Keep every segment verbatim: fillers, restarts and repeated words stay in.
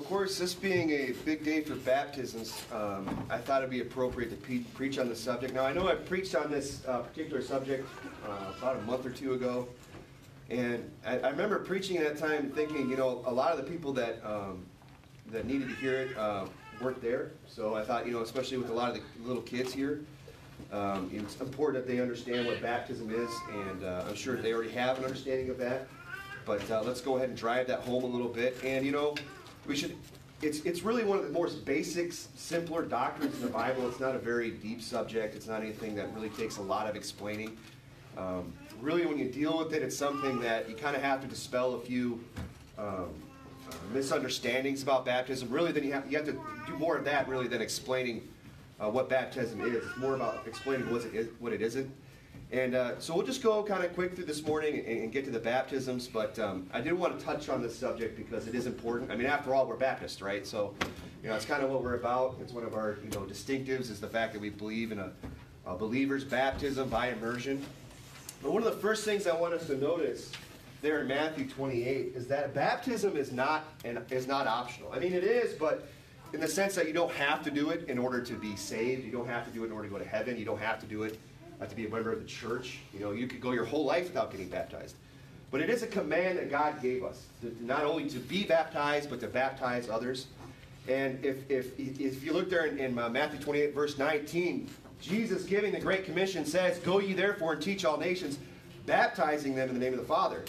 Of course, this being a big day for baptisms, um, I thought it'd be appropriate to pe- preach on this subject. Now, I know I preached on this uh, particular subject uh, about a month or two ago, and I, I remember preaching at that time thinking, you know, a lot of the people that um, that needed to hear it uh, weren't there. So I thought, you know, especially with a lot of the little kids here, um, it's important that they understand what baptism is, and uh, I'm sure they already have an understanding of that. But uh, let's go ahead and drive that home a little bit. And, you know, we should, it's, it's really one of the most basic, simpler doctrines in the Bible. It's not a very deep subject. It's not anything that really takes a lot of explaining. Um, really, when you deal with it, it's something that you kind of have to dispel a few um, uh, misunderstandings about baptism. Really, then you have, you have to do more of that, really, than explaining uh, what baptism is. It's more about explaining what it, is, what it isn't. And uh, so we'll just go kind of quick through this morning and, and get to the baptisms, but um, I did want to touch on this subject because it is important. I mean, after all, we're Baptist, right? So, you know, it's kind of what we're about. It's one of our, you know, distinctives is the fact that we believe in a, a believer's baptism by immersion. But one of the first things I want us to notice there in Matthew twenty-eight is that baptism is not, and is not optional. I mean, it is, but in the sense that you don't have to do it in order to be saved. You don't have to do it in order to go to heaven. You don't have to do it to be a member of the church. You know, you could go your whole life without getting baptized. But it is a command that God gave us, to, not only to be baptized, but to baptize others. And if if, if you look there in, in Matthew twenty-eight, verse nineteen, Jesus giving the Great Commission says, "Go ye therefore and teach all nations, baptizing them in the name of the Father,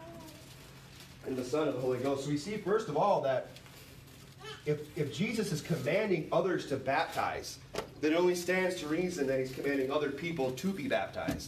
and the Son, and the Holy Ghost." So we see, first of all, that if, if Jesus is commanding others to baptize, then it only stands to reason that he's commanding other people to be baptized.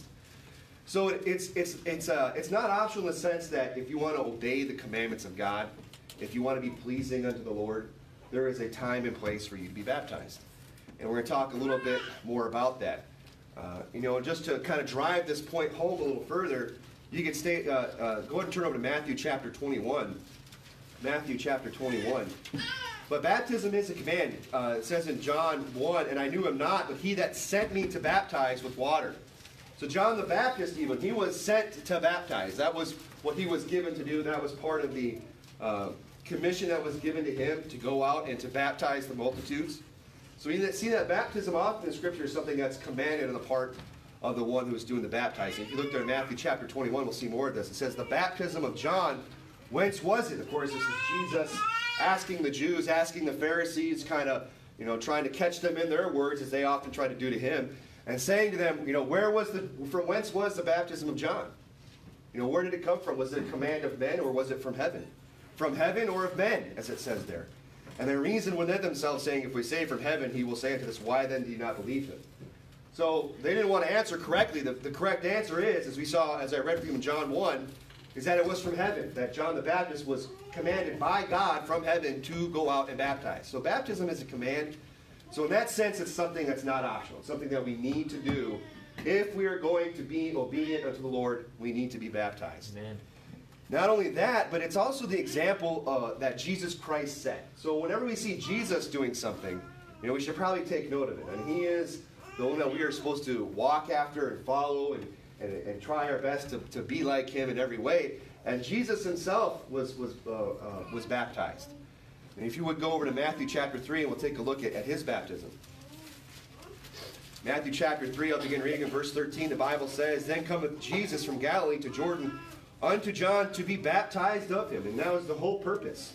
So it's it's it's uh, it's not optional in the sense that if you want to obey the commandments of God, if you want to be pleasing unto the Lord, there is a time and place for you to be baptized. And we're going to talk a little bit more about that. Uh, you know, just to kind of drive this point home a little further, you can stay. Uh, uh, go ahead and turn over to Matthew chapter twenty-one. Matthew chapter twenty-one. But baptism is a command. Uh, it says in John one, "And I knew him not, but he that sent me to baptize with water." So John the Baptist, even, he was sent to baptize. That was what he was given to do. That was part of the uh, commission that was given to him, to go out and to baptize the multitudes. So we see that baptism often in Scripture is something that's commanded on the part of the one who is doing the baptizing. If you look there in Matthew chapter twenty-one, we'll see more of this. It says, "The baptism of John, whence was it?" Of course, this is Jesus asking the Jews, asking the Pharisees, kind of, you know, trying to catch them in their words, as they often try to do to him, and saying to them, you know, where was the, from whence was the baptism of John? You know, where did it come from? Was it a command of men, or was it from heaven? From heaven or of men, as it says there. And they reasoned within themselves, saying, if we say from heaven, he will say unto us, why then do you not believe him? So they didn't want to answer correctly. The, the correct answer is, as we saw, as I read for you in John one, is that it was from heaven, that John the Baptist was commanded by God from heaven to go out and baptize. So baptism is a command. So in that sense, it's something that's not optional. It's something that we need to do. If we are going to be obedient unto the Lord, we need to be baptized. Amen. Not only that, but it's also the example uh, that Jesus Christ set. So whenever we see Jesus doing something, you know, we should probably take note of it. And he is the one that we are supposed to walk after and follow and And, and try our best to, to be like him in every way. And Jesus himself was was uh, uh, was baptized. And if you would go over to Matthew chapter three, and we'll take a look at, at his baptism. Matthew chapter three, I'll begin reading in verse thirteen. The Bible says, "Then cometh Jesus from Galilee to Jordan unto John to be baptized of him." And that was the whole purpose.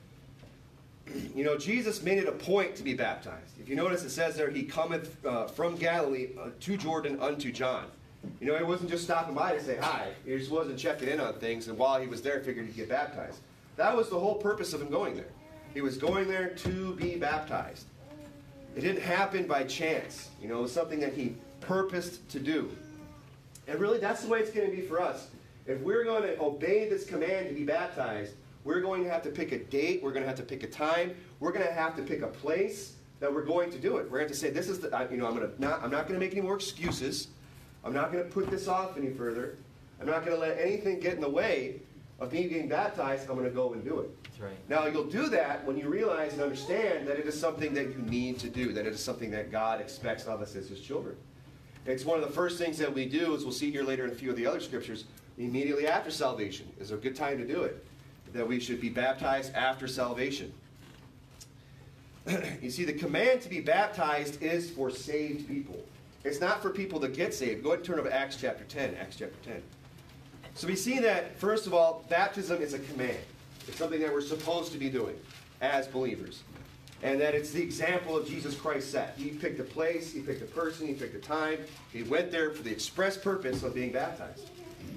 You know, Jesus made it a point to be baptized. If you notice, it says there, he cometh uh, from Galilee uh, to Jordan unto John. You know, he wasn't just stopping by to say hi. He just wasn't checking in on things, and while he was there, figured he'd get baptized. That was the whole purpose of him going there. He was going there to be baptized. It didn't happen by chance. You know, it was something that he purposed to do. And really, that's the way it's going to be for us. If we're going to obey this command to be baptized, we're going to have to pick a date. We're going to have to pick a time. We're going to have to pick a place that we're going to do it. We're going to have to say, this is the, you know, I'm going to not, I'm not going to make any more excuses. I'm not going to put this off any further. I'm not going to let anything get in the way of me getting baptized. I'm going to go and do it. That's right. Now, you'll do that when you realize and understand that it is something that you need to do, that it is something that God expects of us as his children. It's one of the first things that we do, as we'll see here later in a few of the other scriptures, immediately after salvation is a good time to do it, that we should be baptized after salvation. You see, the command to be baptized is for saved people. It's not for people to get saved. Go ahead and turn over to Acts chapter ten. Acts chapter ten. So we see that, first of all, baptism is a command. It's something that we're supposed to be doing as believers. And that it's the example of Jesus Christ set. He picked a place, he picked a person, he picked a time. He went there for the express purpose of being baptized.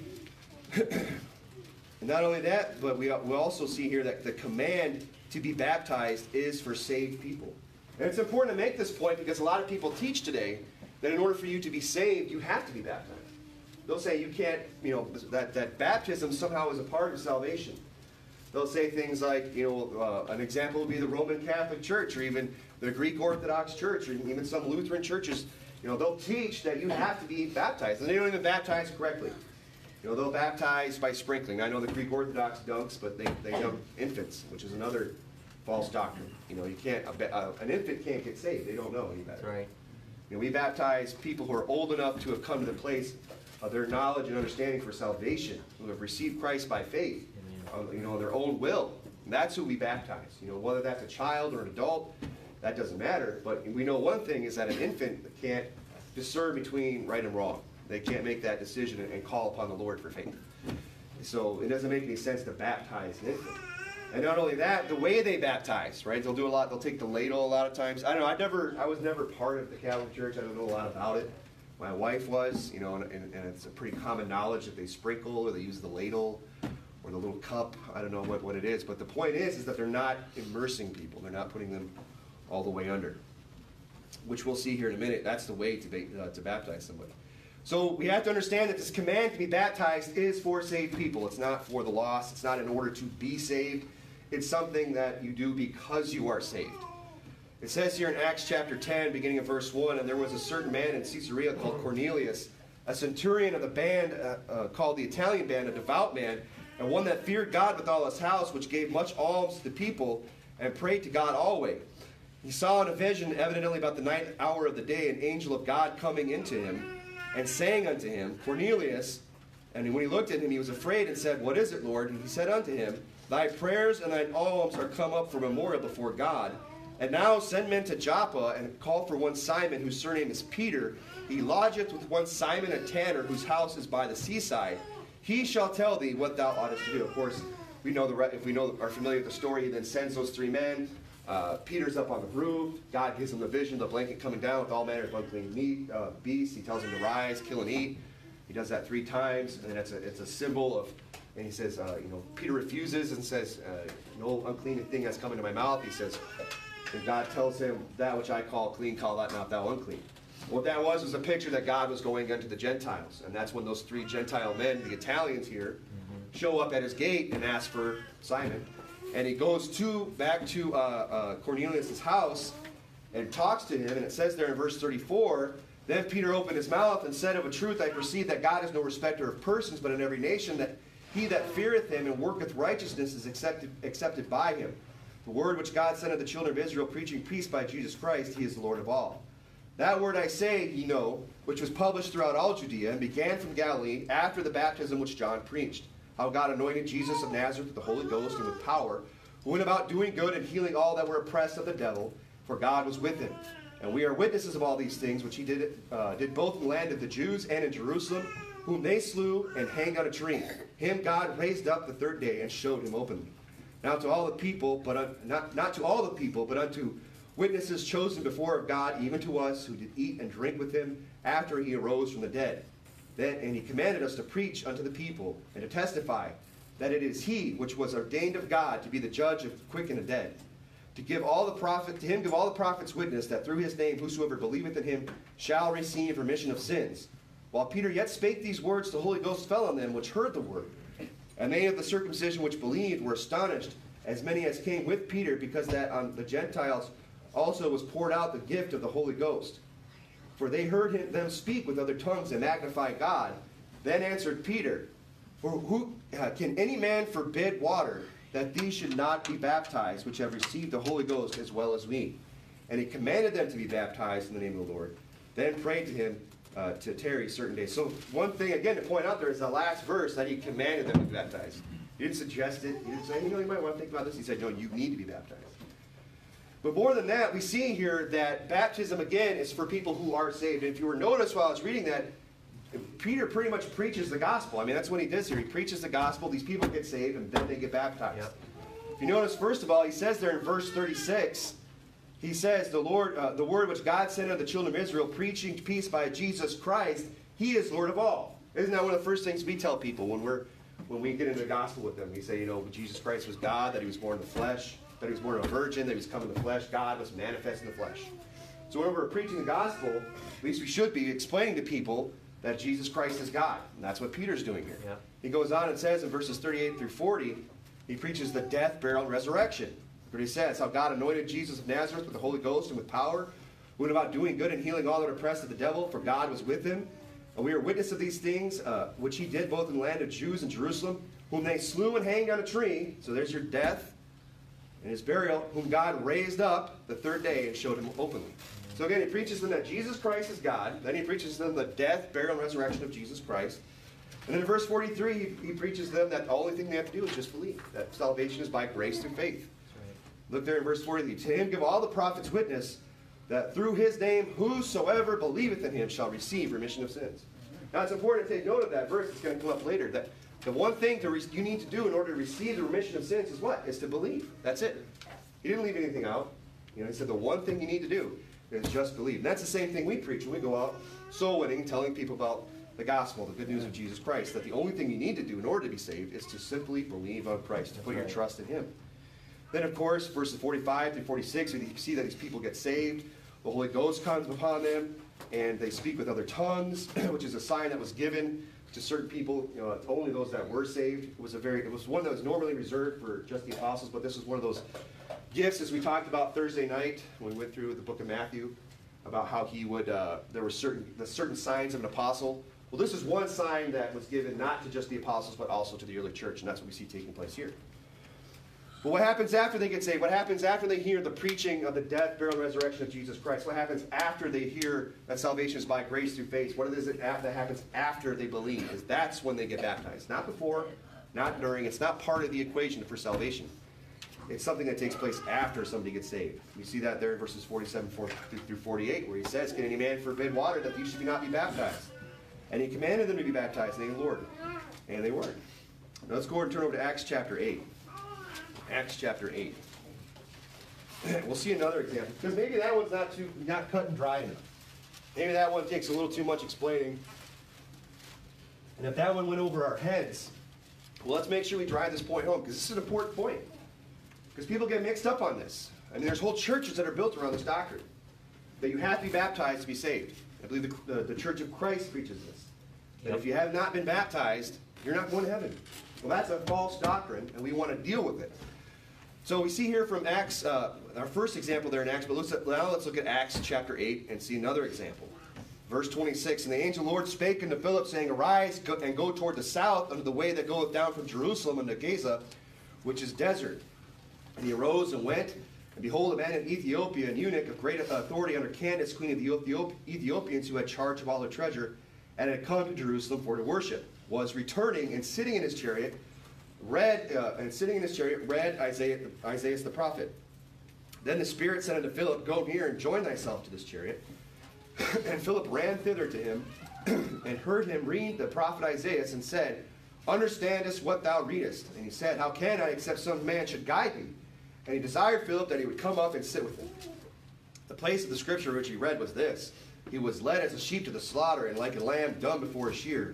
And not only that, but we, we also see here that the command to be baptized is for saved people. And it's important to make this point because a lot of people teach today that in order for you to be saved, you have to be baptized. They'll say you can't, you know, that, that baptism somehow is a part of salvation. They'll say things like, you know, uh, an example would be the Roman Catholic Church or even the Greek Orthodox Church or even some Lutheran churches. You know, they'll teach that you have to be baptized. And they don't even baptize correctly. You know, they'll baptize by sprinkling. I know the Greek Orthodox dunks, but they, they dunk infants, which is another false doctrine. You know, you can't, a, a, an infant can't get saved. They don't know any better. That's right. You know, we baptize people who are old enough to have come to the place of their knowledge and understanding for salvation, who have received Christ by faith, uh, you know, their own will. And that's who we baptize. You know, whether that's a child or an adult, that doesn't matter. But we know one thing is that an infant can't discern between right and wrong. They can't make that decision and call upon the Lord for faith. So it doesn't make any sense to baptize an infant. And not only that, the way they baptize, right? They'll do a lot. They'll take the ladle a lot of times. I don't know. I never. I was never part of the Catholic Church. I don't know a lot about it. My wife was, you know, and, and, and it's a pretty common knowledge that they sprinkle or they use the ladle or the little cup. I don't know what, what it is. But the point is, is that they're not immersing people. They're not putting them all the way under, which we'll see here in a minute. That's the way to, be, uh, to baptize somebody. So we have to understand that this command to be baptized is for saved people. It's not for the lost. It's not in order to be saved. It's something that you do because you are saved. It says here in Acts chapter ten, beginning of verse one, and there was a certain man in Caesarea called Cornelius, a centurion of the band uh, uh, called the Italian band, a devout man, and one that feared God with all his house, which gave much alms to the people and prayed to God always. He saw in a vision, evidently about the ninth hour of the day, an angel of God coming into him and saying unto him, Cornelius. And when he looked at him, he was afraid and said, What is it, Lord? And he said unto him, Thy prayers and thine alms are come up for memorial before God. And now send men to Joppa, and call for one Simon, whose surname is Peter. He lodgeth with one Simon a tanner, whose house is by the seaside. He shall tell thee what thou oughtest to do. Of course, we know the if we know are familiar with the story. He then sends those three men. Uh, Peter's up on the roof. God gives him the vision, the blanket coming down with all manner of unclean meat, uh, beasts. He tells him to rise, kill, and eat. He does that three times, and it's a it's a symbol of. And he says, uh, you know, Peter refuses and says, uh, no unclean thing has come into my mouth. He says. And God tells him, that which I call clean, call that not thou unclean. What that was was a picture that God was going unto the Gentiles. And that's when those three Gentile men, the Italians here, mm-hmm. show up at his gate and ask for Simon. And he goes to back to uh, uh, Cornelius' house and talks to him. And it says there in verse thirty-four, Then Peter opened his mouth and said, Of a truth I perceive that God is no respecter of persons, but in every nation that he that feareth him and worketh righteousness is accepted, accepted by him. The word which God sent unto the children of Israel, preaching peace by Jesus Christ, he is the Lord of all. That word I say, ye know, which was published throughout all Judea, and began from Galilee, after the baptism which John preached, how God anointed Jesus of Nazareth with the Holy Ghost and with power, who went about doing good and healing all that were oppressed of the devil, for God was with him. And we are witnesses of all these things, which he did, uh, did both in the land of the Jews and in Jerusalem, whom they slew and hanged on a tree. Him God raised up the third day and showed him openly. Not to all the people, but un, not, not to all the people, but unto witnesses chosen before of God, even to us, who did eat and drink with him after he arose from the dead. Then, and he commanded us to preach unto the people, and to testify that it is he which was ordained of God to be the judge of the quick and the dead. To give all the prophet, to him give all the prophets witness that through his name whosoever believeth in him shall receive remission of sins. While Peter yet spake these words, the Holy Ghost fell on them which heard the word. And they of the circumcision which believed were astonished, as many as came with Peter, because that on the Gentiles also was poured out the gift of the Holy Ghost. For they heard him, them speak with other tongues and magnify God. Then answered Peter, For who uh, can any man forbid water, that these should not be baptized, which have received the Holy Ghost as well as we? And he commanded them to be baptized in the name of the Lord. Then prayed to him Uh, to tarry certain days. So one thing, again, to point out there is the last verse that he commanded them to be baptized. He didn't suggest it. He didn't say, you know, you might want to think about this. He said, no, you need to be baptized. But more than that, we see here that baptism, again, is for people who are saved. And if you were notice while I was reading that, Peter pretty much preaches the gospel. I mean, that's what he does here. He preaches the gospel, these people get saved, and then they get baptized. Yep. If you notice, first of all, he says there in verse thirty-six, he says, the Lord, uh, the word which God sent unto the children of Israel, preaching peace by Jesus Christ, he is Lord of all. Isn't that one of the first things we tell people when we're when we get into the gospel with them? We say, you know, Jesus Christ was God, that he was born in the flesh, that he was born of a virgin, that he was come in the flesh. God was manifest in the flesh. So whenever we're preaching the gospel, at least we should be explaining to people that Jesus Christ is God. And that's what Peter's doing here. Yeah. He goes on and says in verses thirty-eight through forty, he preaches the death, burial, and resurrection. But he says how God anointed Jesus of Nazareth with the Holy Ghost and with power, who went about doing good and healing all that are oppressed of the devil, for God was with him. And we are witness of these things, uh, which he did both in the land of Jews and Jerusalem, whom they slew and hanged on a tree. So there's your death and his burial, whom God raised up the third day and showed him openly. So again, he preaches them that Jesus Christ is God. Then he preaches them the death, burial, and resurrection of Jesus Christ. And then in verse forty-three, he, he preaches them that the only thing they have to do is just believe, that salvation is by grace through faith. Right. Look there in verse forty-three. To him give all the prophets witness that through his name whosoever believeth in him shall receive remission of sins. Now it's important to take note of that verse. It's going to come up later. That the one thing to re- you need to do in order to receive the remission of sins is what? Is to believe. That's it. He didn't leave anything out. You know, he said the one thing you need to do is just believe. And that's the same thing we preach when we go out soul winning, telling people about the gospel, the good news of Jesus Christ. That the only thing you need to do in order to be saved is to simply believe on Christ, to put your trust in him. Then, of course, verses forty-five through forty-six, we see that these people get saved. The Holy Ghost comes upon them, and they speak with other tongues, which is a sign that was given to certain people, you know, only those that were saved. It was a very, it was one that was normally reserved for just the apostles, but this was one of those gifts, as we talked about Thursday night when we went through the book of Matthew, about how he would, uh, there were certain, the certain signs of an apostle. Well, this is one sign that was given not to just the apostles, but also to the early church, and that's what we see taking place here. But what happens after they get saved? What happens after they hear the preaching of the death, burial, and resurrection of Jesus Christ? What happens after they hear that salvation is by grace through faith? What is it that happens after they believe? Is that's when they get baptized. Not before, not during. It's not part of the equation for salvation. It's something that takes place after somebody gets saved. We see that there in verses forty-seven through forty-eight, where he says, "Can any man forbid water that you should not be baptized?" And he commanded them to be baptized, and they Lord. And they weren't. Now let's go ahead and turn over to Acts chapter eight. Acts chapter eight. We'll see another example, because maybe that one's not too not cut and dry enough. Maybe that one takes a little too much explaining. And if that one went over our heads, well, let's make sure we drive this point home, because this is an important point. Because people get mixed up on this. I mean, there's whole churches that are built around this doctrine, that you have to be baptized to be saved. I believe the, the, the Church of Christ preaches this. That yep. if you have not been baptized, you're not going to heaven. Well, that's a false doctrine, and we want to deal with it. So we see here from Acts, uh, our first example there in Acts, but let's, now let's look at Acts chapter eight and see another example. Verse twenty-six, "And the angel Lord spake unto Philip, saying, Arise go, and go toward the south unto the way that goeth down from Jerusalem unto Gaza, which is desert. And he arose and went, and behold, a man in Ethiopia, an eunuch of great authority under Candace, queen of the Ethiop- Ethiopians, who had charge of all her treasure, and had come to Jerusalem for to worship, was returning and sitting in his chariot, read, uh, and sitting in his chariot, read Isaiah, Isaiah the prophet. Then the Spirit said unto Philip, Go near and join thyself to this chariot. And Philip ran thither to him, and heard him read the prophet Isaiah, and said, Understandest what thou readest? And he said, How can I, except some man should guide me? And he desired Philip that he would come up and sit with him. The place of the scripture which he read was this: He was led as a sheep to the slaughter, and like a lamb dumb before a shearer,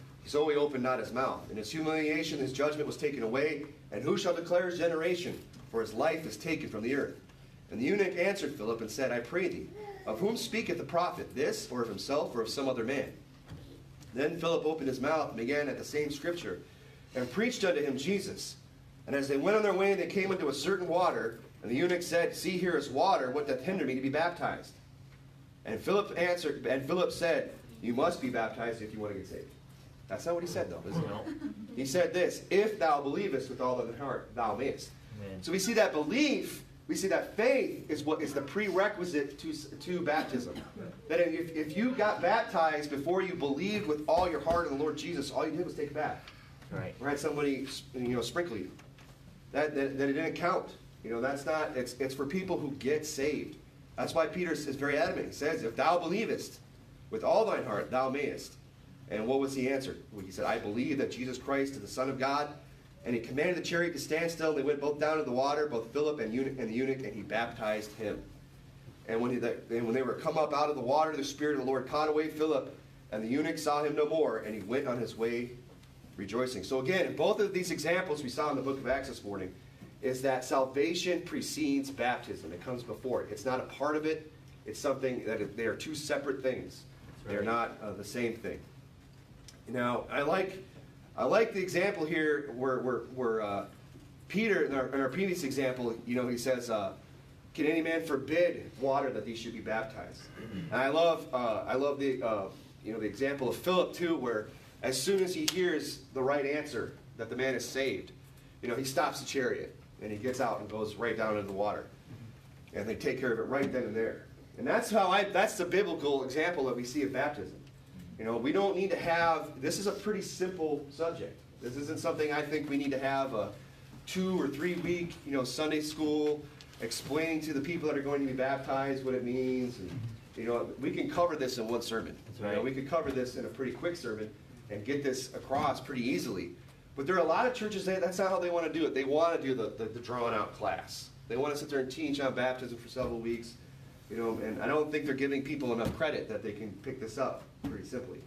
so he opened not his mouth. In his humiliation his judgment was taken away, and who shall declare his generation? For his life is taken from the earth. And the eunuch answered Philip and said, I pray thee, of whom speaketh the prophet, this, or of himself, or of some other man? Then Philip opened his mouth and began at the same scripture, and preached unto him Jesus. And as they went on their way, they came unto a certain water, and the eunuch said, See, here is water, what doth hinder me to be baptized? And Philip answered, and Philip said, You must be baptized if you want to get saved. That's not what he said, though, is it? He said this: If thou believest with all thy heart, thou mayest. Amen. So we see that belief, we see that faith is what is the prerequisite to, to baptism. That if, if you got baptized before you believed with all your heart in the Lord Jesus, all you did was take a bath. Right. Or had somebody, you know, sprinkle you. That, that, that it didn't count. You know, that's not, it's, it's for people who get saved. That's why Peter is very adamant. He says, if thou believest with all thine heart, thou mayest. And what was he answered? Well, he said, I believe that Jesus Christ is the Son of God. And he commanded the chariot to stand still. And they went both down to the water, both Philip and, eunuch, and the eunuch, and he baptized him. And when, he, and when they were come up out of the water, the Spirit of the Lord caught away Philip, and the eunuch saw him no more, and he went on his way rejoicing. So again, in both of these examples we saw in the book of Acts this morning, is that salvation precedes baptism. It comes before it. It's not a part of it. It's something that it, they are two separate things. Right. They're not uh, the same thing. Now, I like I like the example here where, where, where uh, Peter, in our, in our previous example, you know, he says, uh, can any man forbid water that these should be baptized? And I love uh, I love the uh, you know the example of Philip too, where as soon as he hears the right answer that the man is saved, you know, he stops the chariot and he gets out and goes right down into the water, and they take care of it right then and there. And that's how I that's the biblical example that we see of baptism. You know, we don't need to have, this is a pretty simple subject. This isn't something I think we need to have a two or three week, you know, Sunday school explaining to the people that are going to be baptized what it means. And, you know, we can cover this in one sermon. That's right. You know, we could cover this in a pretty quick sermon and get this across pretty easily. But there are a lot of churches that that's not how they want to do it. They want to do the, the, the drawn out class. They want to sit there and teach on baptism for several weeks. You know, and I don't think they're giving people enough credit that they can pick this up pretty simply.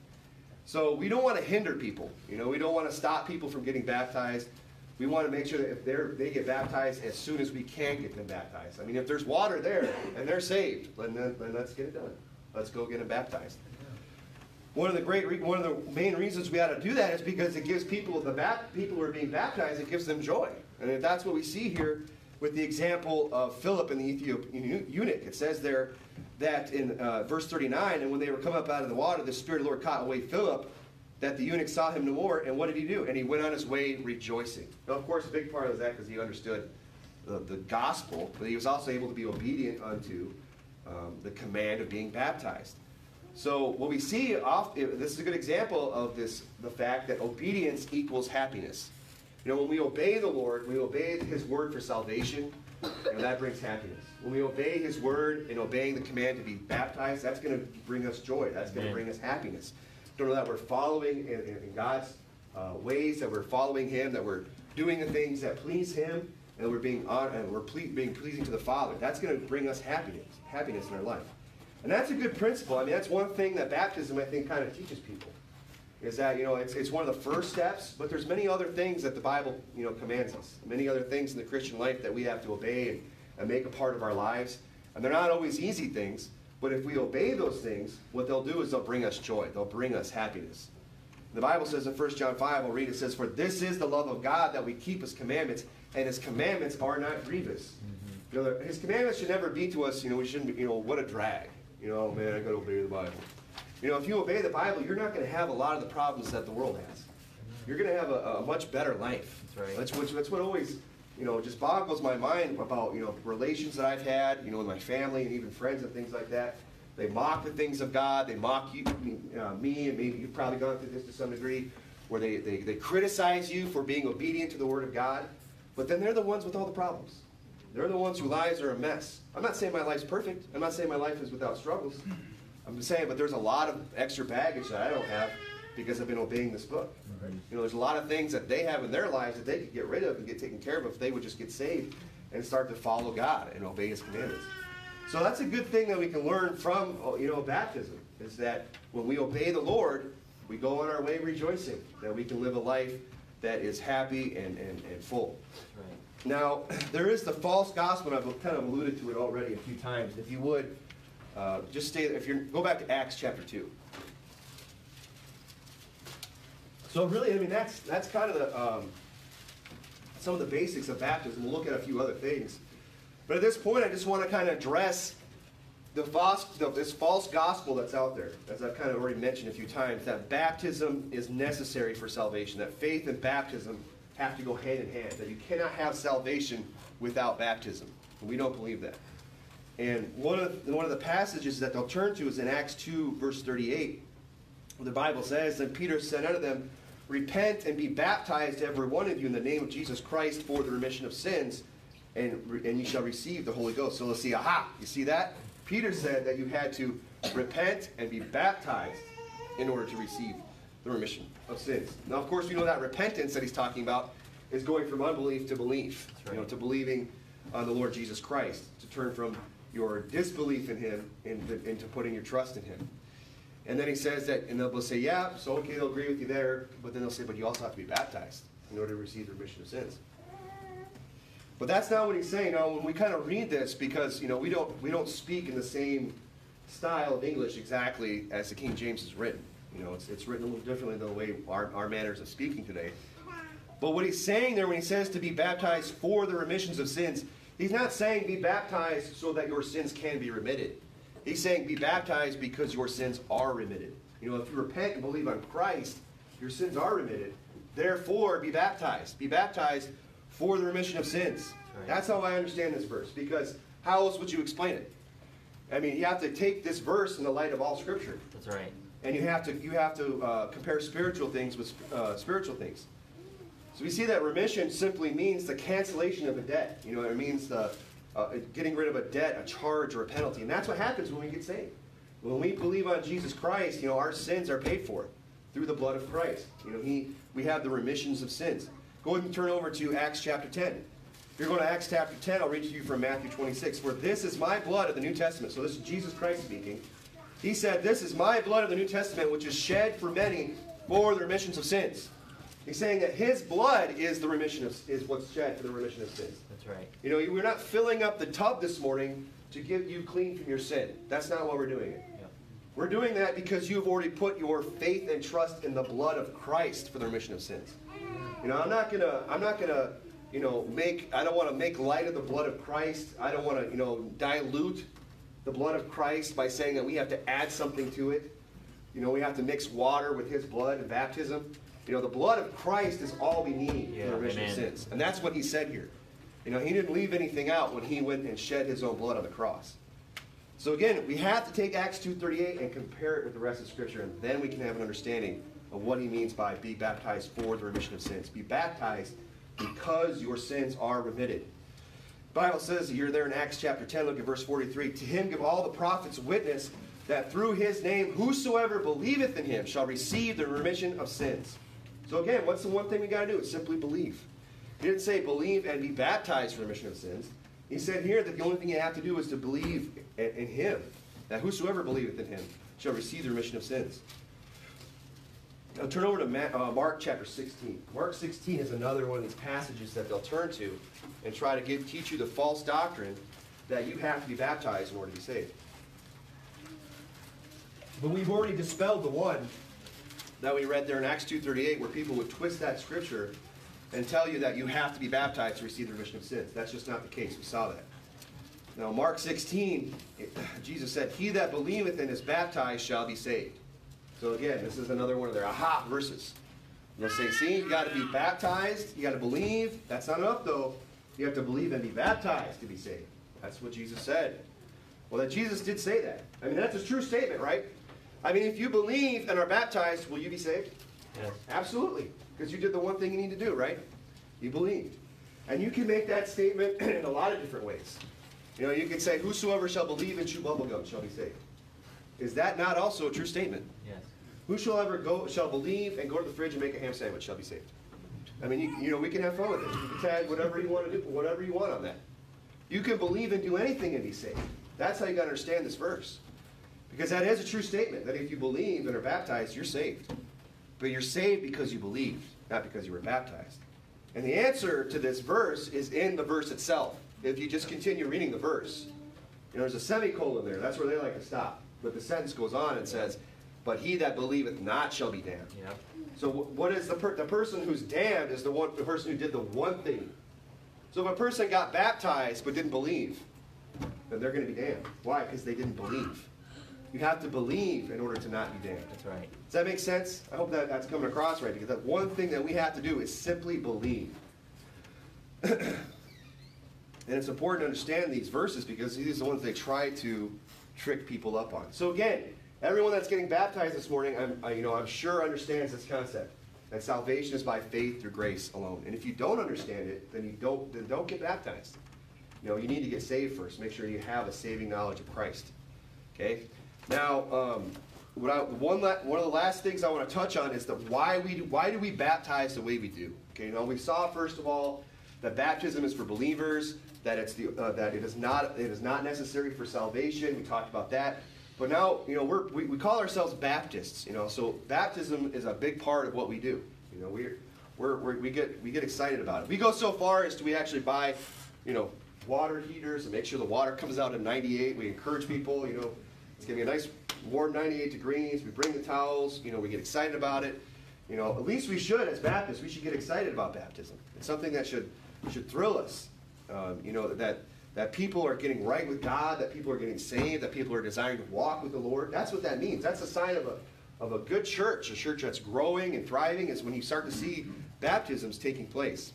So we don't want to hinder people. You know, we don't want to stop people from getting baptized. We want to make sure that if they're, they get baptized as soon as we can get them baptized. I mean, if there's water there and they're saved, then, then let's get it done. Let's go get them baptized. One of the great, one of the main reasons we ought to do that is because it gives people, the bat, people who are being baptized, it gives them joy. And if that's what we see here with the example of Philip and the Ethiopian eunuch. It says there that in uh, verse thirty-nine, and when they were come up out of the water, the Spirit of the Lord caught away Philip, that the eunuch saw him no more, and what did he do? And he went on his way rejoicing. Now, of course, a big part of that because he understood the, the gospel, but he was also able to be obedient unto um, the command of being baptized. So what we see, off, this is a good example of this, the fact that obedience equals happiness. You know, when we obey the Lord, we obey His word for salvation, and that brings happiness. When we obey His word and obeying the command to be baptized, that's going to bring us joy. That's going to bring us happiness. To know that we're following in, in God's uh, ways, that we're following Him, that we're doing the things that please Him, and that we're being on, and we're ple- being pleasing to the Father. That's going to bring us happiness, happiness in our life. And that's a good principle. I mean, that's one thing that baptism, I think, kind of teaches people. Is that, you know, it's, it's one of the first steps, but there's many other things that the Bible, you know, commands us. Many other things in the Christian life that we have to obey and, and make a part of our lives. And they're not always easy things, but if we obey those things, what they'll do is they'll bring us joy. They'll bring us happiness. The Bible says in First John five, we'll read, it says, for this is the love of God, that we keep His commandments, and His commandments are not grievous. Mm-hmm. You know, His commandments should never be to us, you know, we shouldn't be, you know, what a drag. You know, man, I got to obey the Bible. You know, if you obey the Bible, you're not going to have a lot of the problems that the world has. You're going to have a, a much better life. That's right. That's what, that's what always, you know, just boggles my mind about, you know, relations that I've had, you know, with my family and even friends and things like that. They mock the things of God. They mock you, uh, me, and maybe you've probably gone through this to some degree, where they, they, they criticize you for being obedient to the Word of God. But then they're the ones with all the problems. They're the ones whose lives are a mess. I'm not saying my life's perfect. I'm not saying my life is without struggles. I'm just saying, but there's a lot of extra baggage that I don't have because I've been obeying this book. Right. You know, there's a lot of things that they have in their lives that they could get rid of and get taken care of if they would just get saved and start to follow God and obey His commandments. So that's a good thing that we can learn from, you know, baptism, is that when we obey the Lord, we go on our way rejoicing, that we can live a life that is happy and, and, and full. Right. Now, there is the false gospel, and I've kind of alluded to it already a few times. If you would, uh, just stay, if you go back to Acts chapter two. So really, I mean, that's that's kind of the um, some of the basics of baptism. We'll look at a few other things. But at this point, I just want to kind of address the false, the, this false gospel that's out there, as I've kind of already mentioned a few times, that baptism is necessary for salvation, that faith and baptism have to go hand in hand, that you cannot have salvation without baptism. And we don't believe that. And one of, one of the passages that they'll turn to is in Acts two, verse thirty-eight, where the Bible says, "Then Peter said unto them, Repent and be baptized, every one of you, in the name of Jesus Christ, for the remission of sins, and, and you shall receive the Holy Ghost. So let's see, aha, you see that? Peter said that you had to repent and be baptized in order to receive the remission of sins. Now, of course, we know that repentance that he's talking about is going from unbelief to belief, right. you know, to believing on the Lord Jesus Christ, to turn from your disbelief in him into, into putting your trust in him. And then he says that, and they'll say, yeah, so okay, they'll agree with you there, but then they'll say, but you also have to be baptized in order to receive the remission of sins. But that's not what he's saying. Now, when we kind of read this, because you know we don't we don't speak in the same style of English exactly as the King James is written. You know, it's it's written a little differently than the way our, our manners of speaking today. But what he's saying there when he says to be baptized for the remissions of sins, he's not saying be baptized so that your sins can be remitted. He's saying be baptized because your sins are remitted. You know, if you repent and believe on Christ, your sins are remitted. Therefore, be baptized. Be baptized for the remission of sins. Right. That's how I understand this verse. Because how else would you explain it? I mean, you have to take this verse in the light of all Scripture. That's right. And you have to you have to uh, compare spiritual things with uh, spiritual things. So we see that remission simply means the cancellation of a debt. You know, it means the uh, getting rid of a debt, a charge, or a penalty. And that's what happens when we get saved. When we believe on Jesus Christ, you know, our sins are paid for through the blood of Christ. You know, he we have the remissions of sins. Go ahead and turn over to Acts chapter ten. If you're going to Acts chapter ten, I'll read to you from Matthew twenty-six. For this is my blood of the New Testament. So this is Jesus Christ speaking. He said, this is my blood of the New Testament, which is shed for many for the remissions of sins. He's saying that his blood is the remission of is what's shed for the remission of sins. That's right. You know, we're not filling up the tub this morning to get you clean from your sin. That's not why we're doing it. Yeah. We're doing that because you've already put your faith and trust in the blood of Christ for the remission of sins. You know, I'm not gonna, I'm not gonna, you know, make. I don't want to make light of the blood of Christ. I don't want to, you know, dilute the blood of Christ by saying that we have to add something to it. You know, we have to mix water with his blood in baptism. You know, the blood of Christ is all we need yeah, for the remission amen. of sins. And that's what he said here. You know, he didn't leave anything out when he went and shed his own blood on the cross. So again, we have to take Acts two thirty-eight and compare it with the rest of Scripture, and then we can have an understanding of what he means by be baptized for the remission of sins. Be baptized because your sins are remitted. The Bible says here there in Acts chapter ten, look at verse forty-three. To him give all the prophets witness that through his name whosoever believeth in him shall receive the remission of sins. So again, what's the one thing we got to do? It's simply believe. He didn't say believe and be baptized for remission of sins. He said here that the only thing you have to do is to believe in, in him. That whosoever believeth in him shall receive the remission of sins. Now turn over to Mark chapter sixteen. Mark sixteen is another one of these passages that they'll turn to and try to give, teach you the false doctrine that you have to be baptized in order to be saved. But we've already dispelled the one that we read there in Acts two thirty-eight where people would twist that scripture and tell you that you have to be baptized to receive the remission of sins. That's just not the case. We saw that. Now Mark sixteen, Jesus said, he that believeth and is baptized shall be saved. So again, this is another one of their aha verses. And they'll say, see, you got to be baptized, you got to believe. That's not enough though. You have to believe and be baptized to be saved. That's what Jesus said. Well, that Jesus did say that. I mean, that's a true statement, right? I mean, if you believe and are baptized, will you be saved? Yes. Absolutely. Because you did the one thing you need to do, right? You believed. And you can make that statement in a lot of different ways. You know, you can say, whosoever shall believe and chew bubblegum shall be saved. Is that not also a true statement? Yes. Whosoever go shall believe and go to the fridge and make a ham sandwich shall be saved. I mean, you, you know, we can have fun with it. You can tag whatever you want to do, whatever you want on that. You can believe and do anything and be saved. That's how you got to understand this verse. Because that is a true statement, that if you believe and are baptized, you're saved. But you're saved because you believed, not because you were baptized. And the answer to this verse is in the verse itself. If you just continue reading the verse, you know, there's a semicolon there. That's where they like to stop. But the sentence goes on and says, but he that believeth not shall be damned. Yep. So what is the per the person who's damned is the one the person who did the one thing. So if a person got baptized but didn't believe, then they're going to be damned. Why? Because they didn't believe. You have to believe in order to not be damned. That's right. Does that make sense? I hope that that's coming across right, because that one thing that we have to do is simply believe. And it's important to understand these verses because these are the ones they try to trick people up on. So again, everyone that's getting baptized this morning, I'm, I, you know, I'm sure understands this concept. That salvation is by faith through grace alone. And if you don't understand it, then you don't, then don't get baptized. You know, you need to get saved first. Make sure you have a saving knowledge of Christ. Okay? Now, um, what I, one, la one of the last things I want to touch on is the why we do, why do we baptize the way we do? Okay, now we saw first of all that baptism is for believers, that it's the uh, that it is not it is not necessary for salvation. We talked about that. But now, you know, we're, we we call ourselves Baptists. You know, so baptism is a big part of what we do. You know, we're, we're, we're we get we get excited about it. We go so far as to we actually buy, you know, water heaters and make sure the water comes out at ninety-eight. We encourage people, you know, it's gonna be a nice warm ninety-eight degrees. We bring the towels. You know, we get excited about it. You know, at least we should as Baptists. We should get excited about baptism. It's something that should should thrill us. Um, you know that. That people are getting right with God, that people are getting saved, that people are desiring to walk with the Lord. That's what that means. That's a sign of a, of a good church, a church that's growing and thriving, is when you start to see baptisms taking place.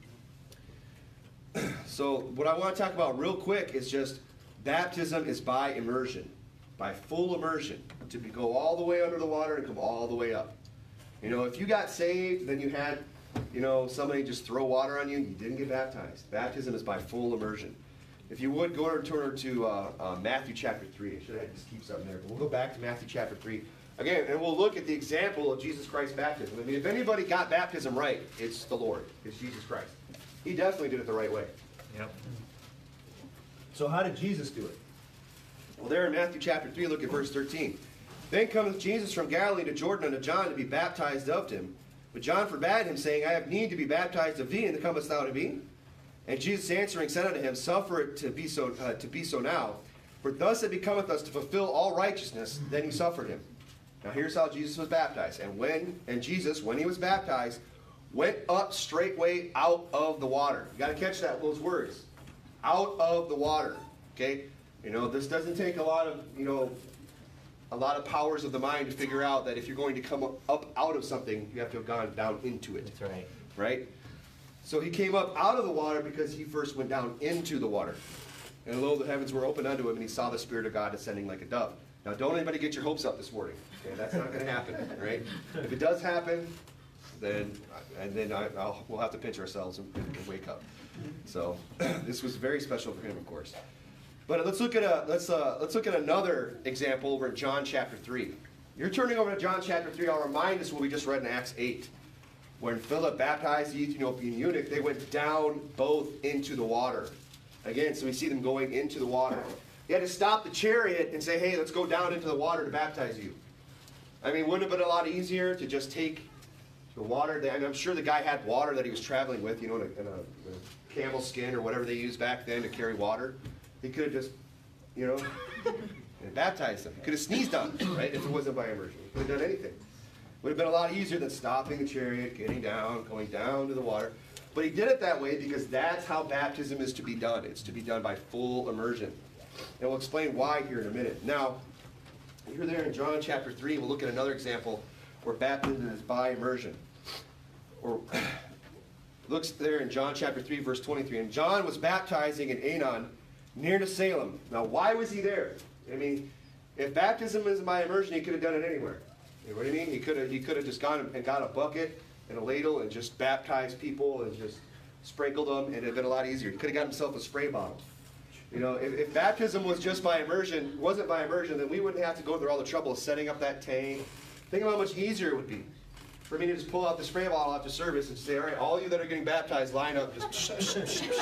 So what I want to talk about real quick is just baptism is by immersion, by full immersion, to be, go all the way under the water and come all the way up. You know, if you got saved, then you had, you know, somebody just throw water on you, you didn't get baptized. Baptism is by full immersion. If you would, go to turn to uh, uh, Matthew chapter three. I should have just keep something there. But we'll go back to Matthew chapter three. Again, and we'll look at the example of Jesus Christ's baptism. I mean, if anybody got baptism right, it's the Lord. It's Jesus Christ. He definitely did it the right way. Yep. So how did Jesus do it? Well, there in Matthew chapter three, look at verse thirteen. Then cometh Jesus from Galilee to Jordan unto John to be baptized of him. But John forbade him, saying, I have need to be baptized of thee, and comest thou to me? And Jesus answering said unto him, Suffer it to be so, uh, to be so now, for thus it becometh us to fulfill all righteousness. Then he suffered him. Now here's how Jesus was baptized. And when and Jesus, when he was baptized, went up straightway out of the water. You got to catch that those words. Out of the water. Okay? You know, this doesn't take a lot of, you know, a lot of powers of the mind to figure out that if you're going to come up out of something, you have to have gone down into it. That's right. Right? So he came up out of the water because he first went down into the water. And lo, the heavens were opened unto him, and he saw the Spirit of God descending like a dove. Now, don't anybody get your hopes up this morning. Okay? That's not going to happen, right? If it does happen, then and then I, I'll, we'll have to pinch ourselves and, and wake up. So this was very special for him, of course. But let's look at a let's uh, let's look at another example over in John chapter three. You're turning over to John chapter three. I'll remind us what we just read in Acts eight. When Philip baptized the Ethiopian eunuch, they went down both into the water. Again, so we see them going into the water. He had to stop the chariot and say, hey, let's go down into the water to baptize you. I mean, wouldn't it have been a lot easier to just take the water? I mean, I'm sure the guy had water that he was traveling with, you know, in a, in a, in a camel skin or whatever they used back then to carry water. He could have just, you know, and baptized them. He could have sneezed on them, right, if it wasn't by immersion. He could have done anything. Would have been a lot easier than stopping the chariot, getting down, going down to the water. But he did it that way because that's how baptism is to be done. It's to be done by full immersion. And we'll explain why here in a minute. Now, you're there in John chapter three. We'll look at another example where baptism is by immersion. Or looks there in John chapter three, verse twenty-three. And John was baptizing in Aenon, near to Salem. Now, why was he there? I mean, if baptism is by immersion, he could have done it anywhere. You know what I mean? He could have he could have just gone and got a bucket and a ladle and just baptized people and just sprinkled them, and it would have been a lot easier. He could have got himself a spray bottle. You know, if, if baptism was just by immersion, wasn't by immersion, then we wouldn't have to go through all the trouble of setting up that tank. Think of how much easier it would be for me to just pull out the spray bottle after service and say, all right, all you that are getting baptized, line up, just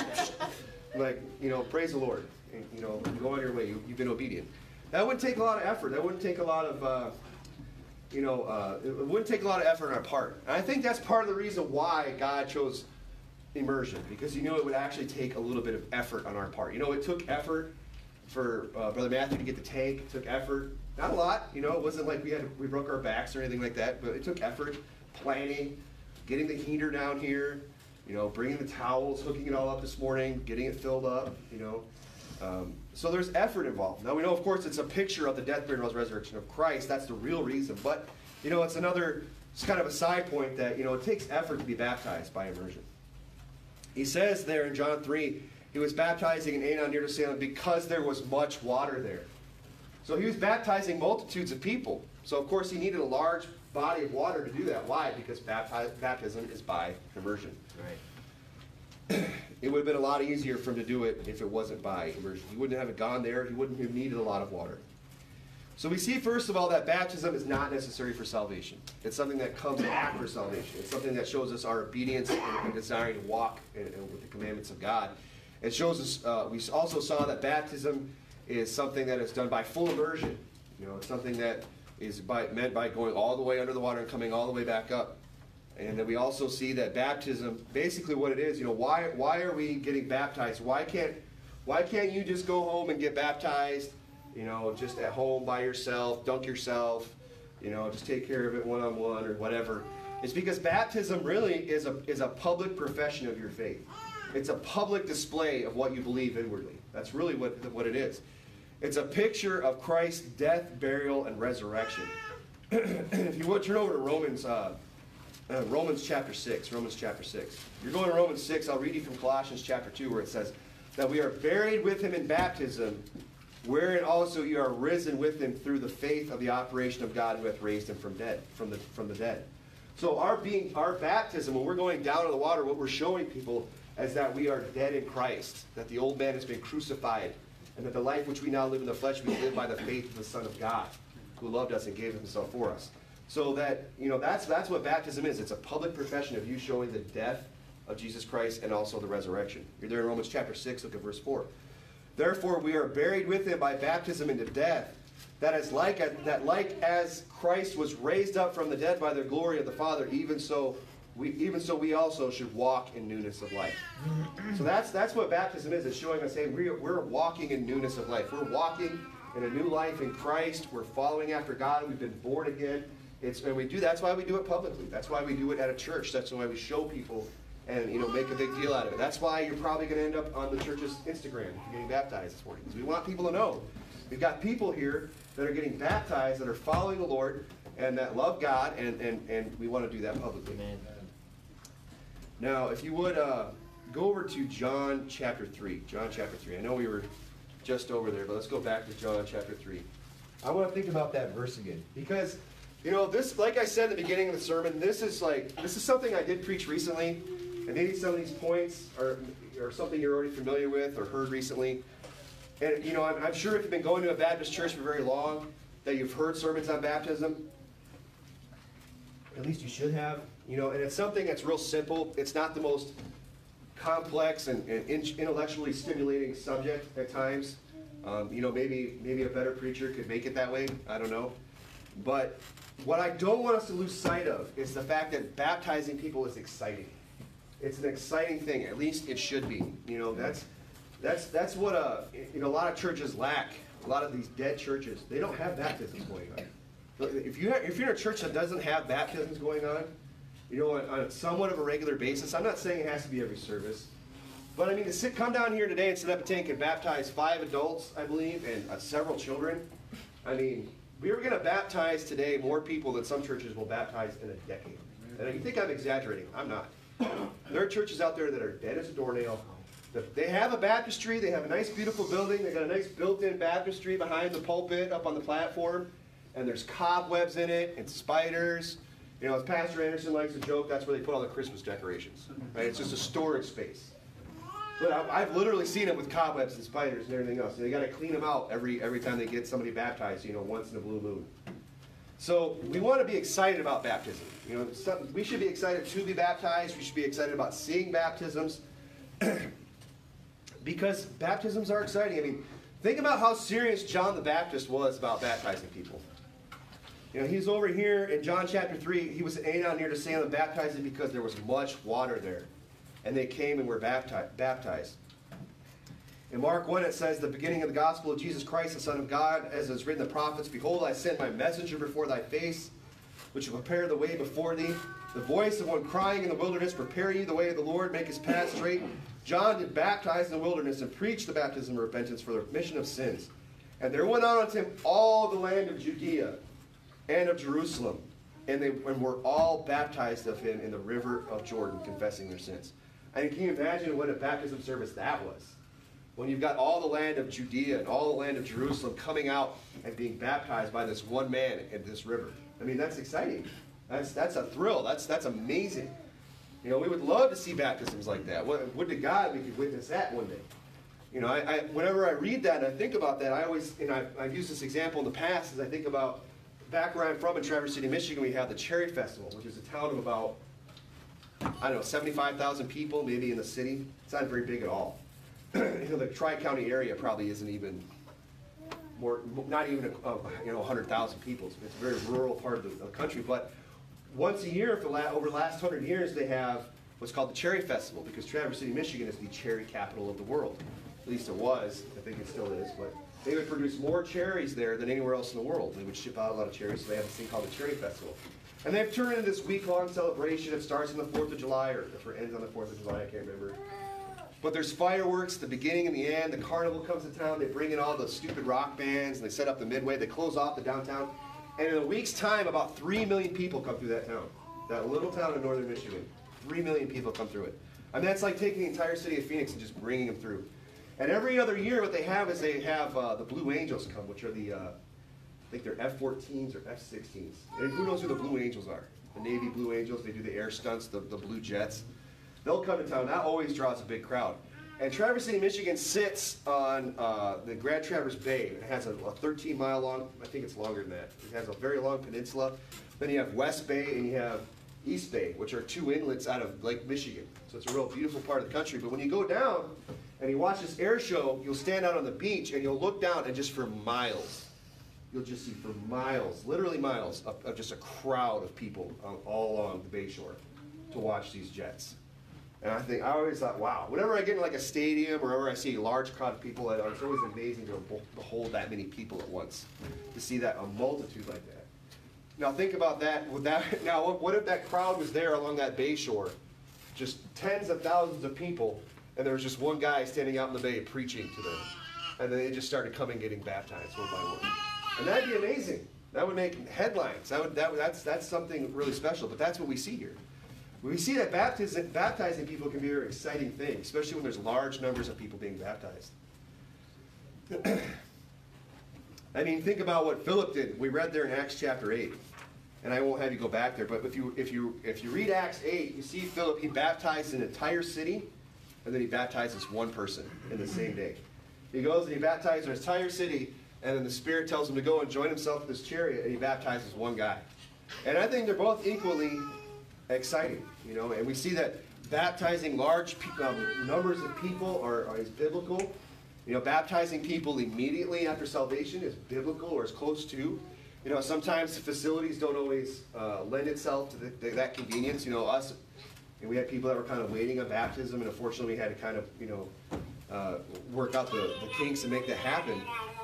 like, you know, praise the Lord. And, you know, go on your way. You, you've been obedient. That wouldn't take a lot of effort. That wouldn't take a lot of... Uh, You know, uh, it wouldn't take a lot of effort on our part. And I think that's part of the reason why God chose immersion, because he knew it would actually take a little bit of effort on our part. You know, it took effort for uh, Brother Matthew to get the tank. It took effort. Not a lot, you know. It wasn't like we had to, we broke our backs or anything like that, but it took effort, planning, getting the heater down here, you know, bringing the towels, hooking it all up this morning, getting it filled up, you know. Um, so there's effort involved. Now we know, of course, it's a picture of the death, burial, and resurrection of Christ. That's the real reason. But, you know, it's another, it's kind of a side point that, you know, it takes effort to be baptized by immersion. He says there in John three, he was baptizing in Aenon near to Salem because there was much water there. So he was baptizing multitudes of people. So, of course, he needed a large body of water to do that. Why? Because bapti- baptism is by immersion. Right. it would have been a lot easier for him to do it if it wasn't by immersion. He wouldn't have gone there. He wouldn't have needed a lot of water. So we see, first of all, that baptism is not necessary for salvation. It's something that comes after salvation. It's something that shows us our obedience and desiring to walk in, in, with the commandments of God. It shows us, uh, we also saw that baptism is something that is done by full immersion. You know, it's something that is by, meant by going all the way under the water and coming all the way back up. And then we also see that baptism, basically what it is, you know, why why are we getting baptized? Why can't why can't you just go home and get baptized, you know, just at home by yourself, dunk yourself, you know, just take care of it one-on-one or whatever? It's because baptism really is a is a public profession of your faith. It's a public display of what you believe inwardly. That's really what, what it is. It's a picture of Christ's death, burial, and resurrection. If you would, turn over to Romans uh, Uh, Romans chapter six, Romans chapter six. You're going to Romans six, I'll read you from Colossians chapter two, where it says that we are buried with him in baptism, wherein also you are risen with him through the faith of the operation of God who hath raised him from dead, from the from the dead. So our being our baptism, when we're going down in the water, what we're showing people is that we are dead in Christ, that the old man has been crucified, and that the life which we now live in the flesh, we live by the faith of the Son of God, who loved us and gave himself for us. So that, you know, that's that's what baptism is. It's a public profession of you showing the death of Jesus Christ and also the resurrection. You're there in Romans chapter six, look at verse four. Therefore we are buried with him by baptism into death, that is like a, that like as Christ was raised up from the dead by the glory of the Father, even so we even so we also should walk in newness of life. So that's that's what baptism is. It's showing us, hey, we're we're walking in newness of life. We're walking in a new life in Christ. We're following after God. We've been born again. It's, and we do. That's why we do it publicly. That's why we do it at a church. That's why we show people and, you know, make a big deal out of it. That's why you're probably going to end up on the church's Instagram if you're getting baptized this morning. Because we want people to know. We've got people here that are getting baptized, that are following the Lord, and that love God, and, and, and we want to do that publicly. Amen. Now, if you would uh, go over to John chapter three. John chapter three. I know we were just over there, but let's go back to John chapter three. I want to think about that verse again. Because, you know, this, like I said at the beginning of the sermon, this is like, this is something I did preach recently, and maybe some of these points are, are something you're already familiar with or heard recently. And, you know, I'm, I'm sure if you've been going to a Baptist church for very long, that you've heard sermons on baptism. At least you should have. You know, and it's something that's real simple. It's not the most complex and, and intellectually stimulating subject at times. Um, you know, maybe maybe a better preacher could make it that way. I don't know. But what I don't want us to lose sight of is the fact that baptizing people is exciting. It's an exciting thing. At least it should be. You know, that's that's that's what a you know a lot of churches lack. A lot of these dead churches, they don't have baptisms going on. If you if you're in a church that doesn't have baptisms going on, you know, on, on somewhat of a regular basis, I'm not saying it has to be every service, but I mean to sit, come down here today and set up a tank and baptize five adults, I believe, and uh, several children. I mean, we were going to baptize today more people than some churches will baptize in a decade. And you think I'm exaggerating? I'm not. There are churches out there that are dead as a doornail. They have a baptistry. They have a nice, beautiful building. They got a nice built-in baptistry behind the pulpit up on the platform. And there's cobwebs in it and spiders. You know, as Pastor Anderson likes to joke, that's where they put all the Christmas decorations. Right? It's just a storage space. But I've literally seen it with cobwebs and spiders and everything else. They got to clean them out every every time they get somebody baptized. You know, once in a blue moon. So we want to be excited about baptism. You know, some, we should be excited to be baptized. We should be excited about seeing baptisms. Because baptisms are exciting. I mean, think about how serious John the Baptist was about baptizing people. You know, he's over here in John chapter three. He was down near to Salem baptizing because there was much water there. And they came and were baptized. baptized. In Mark one, it says, the beginning of the gospel of Jesus Christ, the Son of God, as is written in the prophets, behold, I send my messenger before thy face, which will prepare the way before thee. The voice of one crying in the wilderness, prepare ye the way of the Lord, make his path straight. John did baptize in the wilderness and preach the baptism of repentance for the remission of sins. And there went on unto him all the land of Judea and of Jerusalem, and they and were all baptized of him in the river of Jordan, confessing their sins. I mean, can you imagine what a baptism service that was? When you've got all the land of Judea and all the land of Jerusalem coming out and being baptized by this one man in this river. I mean, that's exciting. That's that's a thrill. That's that's amazing. You know, we would love to see baptisms like that. Would to God we could witness that one day. You know, I, I, whenever I read that and I think about that, I always, and I've, I've used this example in the past, as I think about back where I'm from in Traverse City, Michigan, we have the Cherry Festival, which is a town of about, I don't know, seventy-five thousand people, maybe in the city. It's not very big at all. You know, the Tri-County area probably isn't even more, not even, a, uh, you know, one hundred thousand people. It's a very rural part of the, of the country. But once a year, for la over the last hundred years, they have what's called the Cherry Festival, because Traverse City, Michigan is the cherry capital of the world. At least it was. I think it still is. But they would produce more cherries there than anywhere else in the world. They would ship out a lot of cherries, so they have this thing called the Cherry Festival. And they've turned into this week-long celebration. It starts on the fourth of July, or it ends on the fourth of July, I can't remember. But there's fireworks at the beginning and the end. The carnival comes to town. They bring in all the stupid rock bands, and they set up the midway. They close off the downtown. And in a week's time, about three million people come through that town. That little town in northern Michigan. three million people come through it. I mean, that's like taking the entire city of Phoenix and just bringing them through. And every other year, what they have is they have uh, the Blue Angels come, which are the, uh, I think they're F fourteens or F sixteens. And who knows who the Blue Angels are? The Navy Blue Angels, they do the air stunts, the, the Blue Jets. They'll come to town. That always draws a big crowd. And Traverse City, Michigan sits on uh, the Grand Traverse Bay. It has a, a thirteen mile long, I think it's longer than that. It has a very long peninsula. Then you have West Bay and you have East Bay, which are two inlets out of Lake Michigan. So it's a real beautiful part of the country. But when you go down and you watch this air show, you'll stand out on the beach and you'll look down, and just for miles, you'll just see for miles, literally miles, of, of just a crowd of people um, all along the bay shore to watch these jets. And I think, I always thought, wow, whenever I get in like a stadium or whenever I see a large crowd of people, it's always amazing to behold that many people at once, to see that, a multitude like that. Now think about that. With that now, what if that crowd was there along that bay shore, just tens of thousands of people, and there was just one guy standing out in the bay preaching to them, and then they just started coming, getting baptized one by one, and that'd be amazing. That would make headlines. That would, that would, that's that's something really special. But that's what we see here. We see that baptism, baptizing people can be a very exciting thing, especially when there's large numbers of people being baptized. I mean, think about what Philip did. We read there in Acts chapter eight, and I won't have you go back there. But if you if you if you read Acts eight, you see Philip. He baptized an entire city, and then he baptizes one person in the same day. He goes and he baptizes an entire city, and then the Spirit tells him to go and join himself with this chariot, and he baptizes one guy. And I think they're both equally exciting, you know. And we see that baptizing large um, numbers of people are, are is biblical. You know, baptizing people immediately after salvation is biblical, or as close to. You know, sometimes the facilities don't always uh, lend itself to the, the, that convenience. You know, us, and we had people that were kind of waiting on baptism, and unfortunately we had to kind of, you know, uh, work out the, the kinks and make that happen.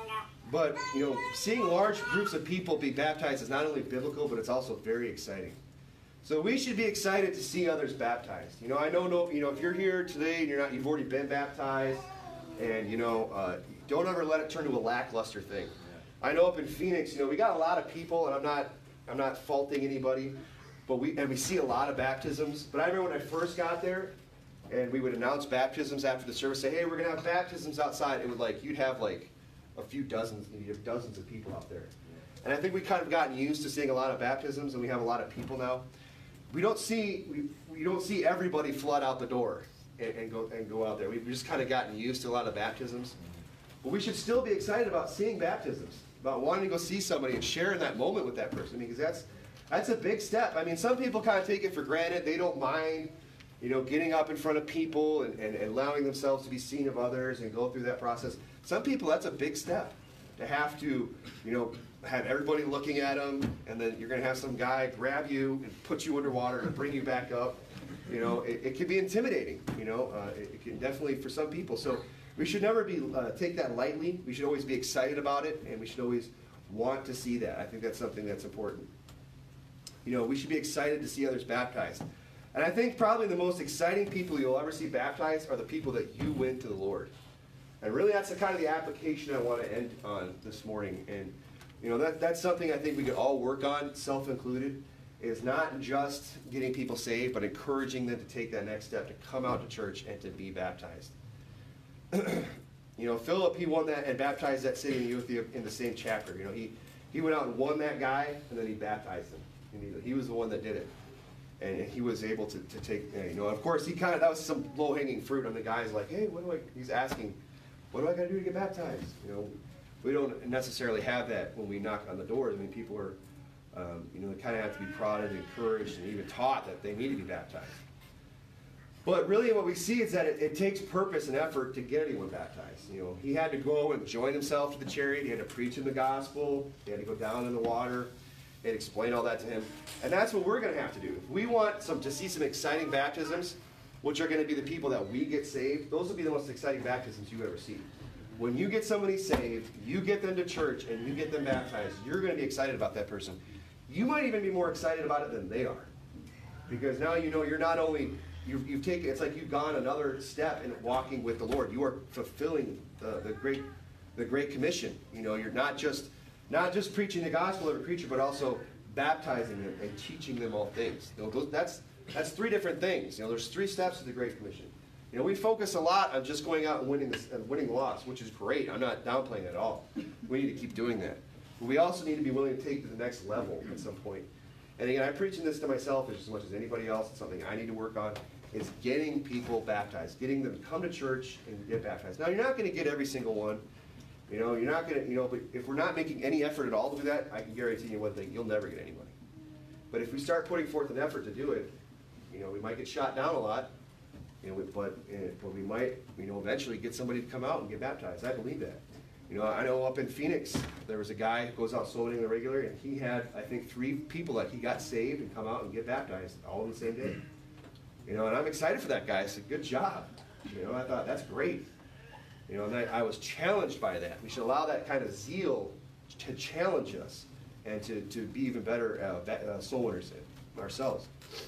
But, you know, seeing large groups of people be baptized is not only biblical, but it's also very exciting. So we should be excited to see others baptized. You know, I know, no, you know, if you're here today and you're not, you've already been baptized, and, you know, uh, don't ever let it turn to a lackluster thing. Yeah. I know up in Phoenix, you know, we got a lot of people, and I'm not, I'm not faulting anybody, but we, and we see a lot of baptisms. But I remember when I first got there, and we would announce baptisms after the service, say, hey, we're going to have baptisms outside. It would like, you'd have like a few dozens, you'd have dozens of people out there. And I think we've kind of gotten used to seeing a lot of baptisms, and we have a lot of people now. We don't see, we, we don't see everybody flood out the door. And, and go and go out there. We've just kind of gotten used to a lot of baptisms. But we should still be excited about seeing baptisms, about wanting to go see somebody and share in that moment with that person, because that's that's a big step. I mean, some people kind of take it for granted. They don't mind, you know, getting up in front of people and, and, and allowing themselves to be seen of others and go through that process. Some people, that's a big step, to have to, you know, have everybody looking at them, and then you're going to have some guy grab you and put you underwater and bring you back up. You know, it, it can be intimidating, you know, uh, it, it can definitely for some people. So we should never be uh, take that lightly. We should always be excited about it, and we should always want to see that. I think that's something that's important. You know, we should be excited to see others baptized. And I think probably the most exciting people you'll ever see baptized are the people that you win to the Lord. And really that's the kind of the application I want to end on this morning. And, you know, that, that's something I think we could all work on, self-included. Is not just getting people saved, but encouraging them to take that next step, to come out to church and to be baptized. You know, Philip, he won that and baptized that city in Ethiopia in the same chapter. You know, he, he went out and won that guy, and then he baptized him. And he, he was the one that did it. and he was able to, to take, you know, of course, he kind of, that was some low-hanging fruit on the guys like, hey, what do I, he's asking, what do I got to do to get baptized? You know, we don't necessarily have that when we knock on the doors. I mean, people are, um, you know, they kind of have to be prodded, encouraged, and even taught that they need to be baptized. But really what we see is that it, it takes purpose and effort to get anyone baptized. You know, he had to go and join himself to the chariot. He had to preach him the gospel. He had to go down in the water and explain all that to him. And that's what we're going to have to do. If we want some, to see some exciting baptisms, which are going to be the people that we get saved, those will be the most exciting baptisms you ever see. When you get somebody saved, you get them to church, and you get them baptized, you're going to be excited about that person. You might even be more excited about it than they are. Because now you know you're not only, you've, you've taken, it's like you've gone another step in walking with the Lord. You are fulfilling the, the, great, the Great Commission. You know, you're not just, not just preaching the gospel of a preacher, but also baptizing them and teaching them all things. You know, those, that's, that's three different things. You know, there's three steps to the Great Commission. You know, we focus a lot on just going out and winning, this, uh, winning the loss, which is great. I'm not downplaying it at all. We need to keep doing that. But we also need to be willing to take it to the next level at some point. And again, I'm preaching this to myself as much as anybody else. It's something I need to work on, is getting people baptized, getting them to come to church and get baptized. Now, you're not going to get every single one. You know, you're not going to, you know, but if we're not making any effort at all to do that, I can guarantee you one thing, you'll never get anybody. But if we start putting forth an effort to do it, you know, we might get shot down a lot, you know, but, uh, but we might, you know, eventually get somebody to come out and get baptized. I believe that. You know, I know up in Phoenix, there was a guy who goes out soul winning on the regular, and he had, I think, three people that he got saved and come out and get baptized all in the same day. You know, and I'm excited for that guy. I said, good job. You know, I thought, that's great. You know, and I, I was challenged by that. We should allow that kind of zeal to challenge us and to, to be even better uh, uh, soul winners ourselves.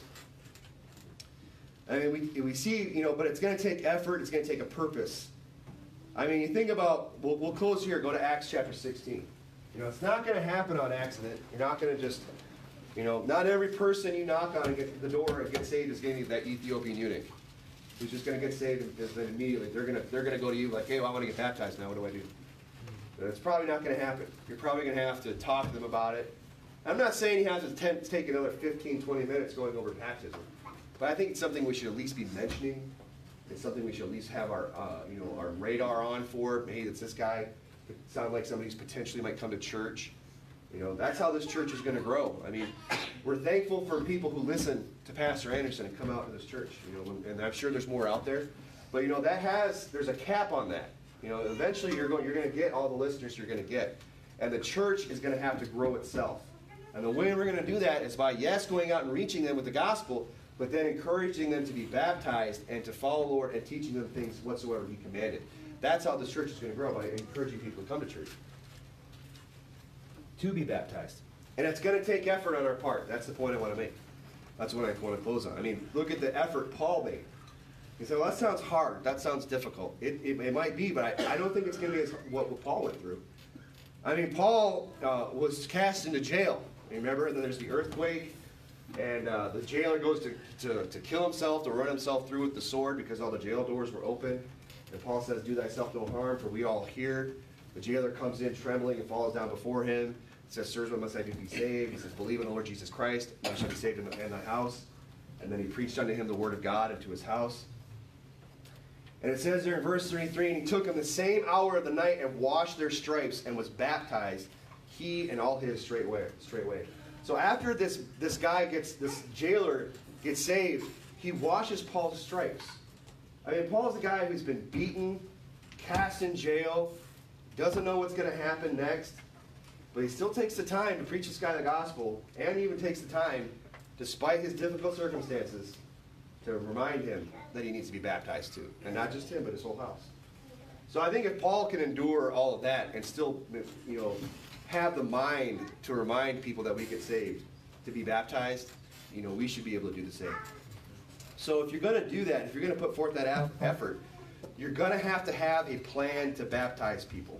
I mean, we, we see, you know, but it's going to take effort. It's going to take a purpose. I mean, you think about, we'll, we'll close here, go to Acts chapter sixteen. You know, it's not going to happen on accident. You're not going to just, you know, not every person you knock on and get to the door and get saved is going to be that Ethiopian eunuch who's just going to get saved and then immediately they're going to they're going to go to you like, hey, well, I want to get baptized now. What do I do? But it's probably not going to happen. You're probably going to have to talk to them about it. I'm not saying he has to attempt to take another fifteen, twenty minutes going over baptism, but I think it's something we should at least be mentioning. It's something we should at least have our, uh, you know, our radar on for. Hey, it's this guy. It sounds like somebody who's potentially might come to church. You know, that's how this church is going to grow. I mean, we're thankful for people who listen to Pastor Anderson and come out to this church. You know, and I'm sure there's more out there. But you know, that has there's a cap on that. You know, eventually you're going you're going to get all the listeners you're going to get, and the church is going to have to grow itself. And the way we're going to do that is by yes, going out and reaching them with the gospel, but then encouraging them to be baptized and to follow the Lord and teaching them things whatsoever He commanded. That's how this church is going to grow, by encouraging people to come to church, to be baptized. And it's going to take effort on our part. That's the point I want to make. That's what I want to close on. I mean, look at the effort Paul made. He said, well, that sounds hard. That sounds difficult. It, it, it might be, but I, I don't think it's going to be as what, what Paul went through. I mean, Paul uh, was cast into jail. Remember? And then there's the earthquake. And uh, the jailer goes to, to, to kill himself, to run himself through with the sword because all the jail doors were open. And Paul says, do thyself no harm, for we all hear. The jailer comes in trembling and falls down before him. He says, sirs, what must I do to be saved? He says, believe in the Lord Jesus Christ, and thou shalt be saved in, the, in thy house. And then he preached unto him the word of God into his house. And it says there in verse thirty-three, and he took him the same hour of the night and washed their stripes and was baptized, he and all his straightway. straightway. So after this, this guy gets, this jailer gets saved, he washes Paul's stripes. I mean, Paul's a guy who's been beaten, cast in jail, doesn't know what's going to happen next, but he still takes the time to preach this guy the gospel, and he even takes the time, despite his difficult circumstances, to remind him that he needs to be baptized too. And not just him, but his whole house. So I think if Paul can endure all of that and still, you know, have the mind to remind people that we get saved, to be baptized, you know, we should be able to do the same. So if you're going to do that, if you're going to put forth that effort, you're going to have to have a plan to baptize people.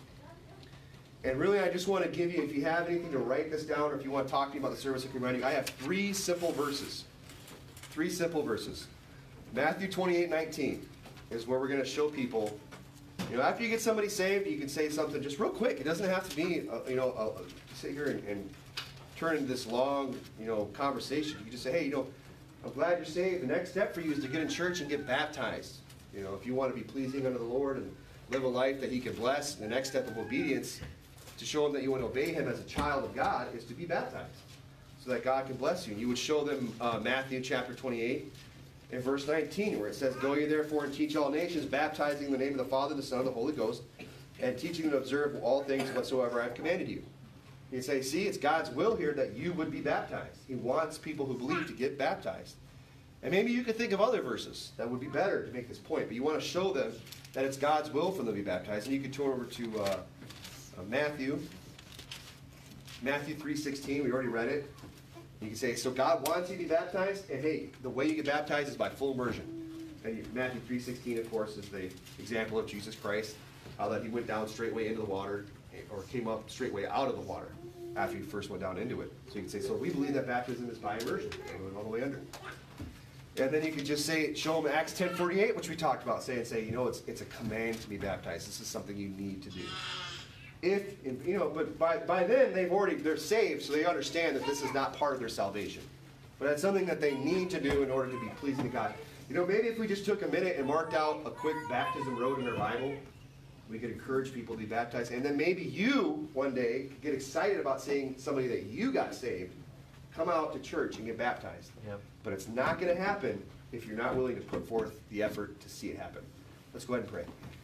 And really, I just want to give you, if you have anything to write this down, or if you want to talk to me about the service, I can remind you, I have three simple verses. Three simple verses. Matthew twenty-eight nineteen is where we're going to show people, you know, after you get somebody saved, you can say something just real quick. It doesn't have to be, uh, you know, uh, sit here and, and turn into this long, you know, conversation. You can just say, hey, you know, I'm glad you're saved. The next step for you is to get in church and get baptized. You know, if you want to be pleasing unto the Lord and live a life that he can bless, the next step of obedience to show him that you want to obey him as a child of God is to be baptized so that God can bless you. And you would show them uh, Matthew chapter twenty-eight and verse nineteen, where it says, go ye therefore and teach all nations, baptizing in the name of the Father, the Son, and the Holy Ghost, and teaching them to observe all things whatsoever I have commanded you. You say, see, it's God's will here that you would be baptized. He wants people who believe to get baptized. And maybe you could think of other verses that would be better to make this point, but you want to show them that it's God's will for them to be baptized. And you could turn over to uh, uh, Matthew, Matthew three sixteen. We already read it. You can say, so God wants you to be baptized, and hey, the way you get baptized is by full immersion. And you, Matthew three sixteen, of course, is the example of Jesus Christ, how that he went down straightway into the water, or came up straightway out of the water after he first went down into it. So you can say, so we believe that baptism is by immersion, going all the way under. And then you could just say, show them Acts ten forty-eight, which we talked about, say and say, you know, it's it's a command to be baptized. This is something you need to do. If you know, but by by then they've already they're saved, so they understand that this is not part of their salvation, but that's something that they need to do in order to be pleasing to God. You know, maybe if we just took a minute and marked out a quick baptism road in our Bible, we could encourage people to be baptized, and then maybe you one day could get excited about seeing somebody that you got saved come out to church and get baptized. Yep. But it's not going to happen if you're not willing to put forth the effort to see it happen. Let's go ahead and pray.